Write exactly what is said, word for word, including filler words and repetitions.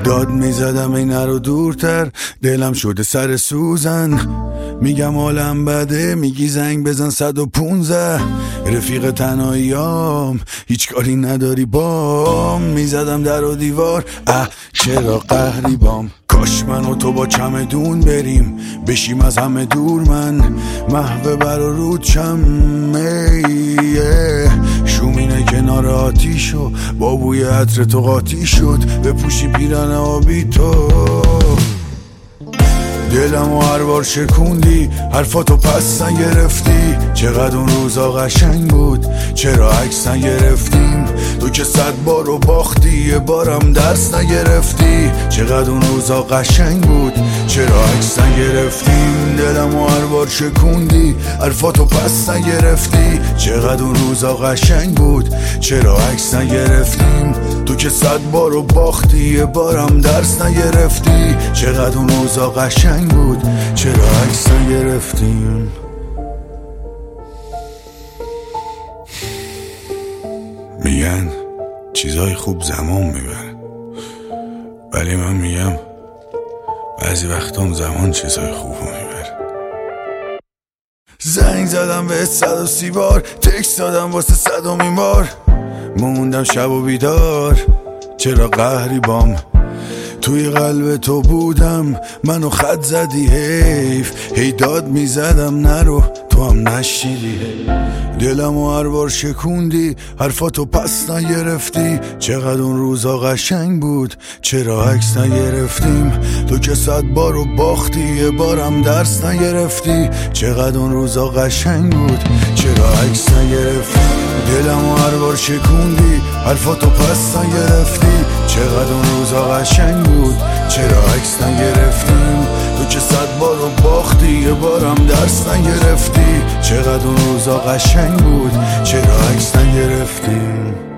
داد میزدم این رو دورتر، دلم شده سر سوزن. میگم حالم بده، میگی زنگ بزن صد و پونزه. رفیق تنهاییام هیچ کاری نداری بام. میزدم در و دیوار، اه چرا قهری بام. کاش من و تو با چمدون بریم، بشیم از همه دور. من محو بر و رود شم، شومینه کنار آتیشو با بوی عطر تو قاطی شد. بپوشی پیرن آبی تو، دلمو هر بار شکوندی، حرفاتو پس نگرفتی. چقدر اون روزا قشنگ بود، چرا عکس نگرفتیم؟ تو که صد بار رو باختی، یه بارم درس نگرفتی. چقدر اون روزا قشنگ بود، چرا عکس نگرفتیم؟ دلمو هر بار شکوندی، حرفاتو پس نگرفتی. چقدر اون روزا قشنگ بود، چرا عکس نگرفتیم؟ تو که صد بار رو باختی، یه بارم درس نگرفتی. چقدر اون روزا قشنگ بود، چرا عکس نگرفتیم؟ میگن چیزای خوب زمان میبره، ولی من میگم بعضی وقتام زمان چیزای خوب میبره. زنگ زدم به صد و سی بار، تکست دادم واسه صدومین بار. موندم شب و بیدار، چرا قهری بام؟ توی قلب تو بودم، منو خط زدی حیف. هی داد میزدم نرو، تو هم نشیدی. دلمو هر بار شکوندی، حرفاتو پس نگرفتی. چقدر اون روزا قشنگ بود، چرا عکس نگرفتیم؟ تو که صد بار رو باختی، یه بارم درس نگرفتی. چقدر اون روزا قشنگ بود، چرا عکس نگرفتیم؟ دلمو هر بار شکوندی، حرفاتو پس نگرفتی. چقدر اون روزا قشنگ بود، چرا عکس نگرفتیم؟ تو که صد بار رو باختی، یه بارم درس نگرفتی. چقدر اون روزا قشنگ بود، چرا عکس نگرفتیم؟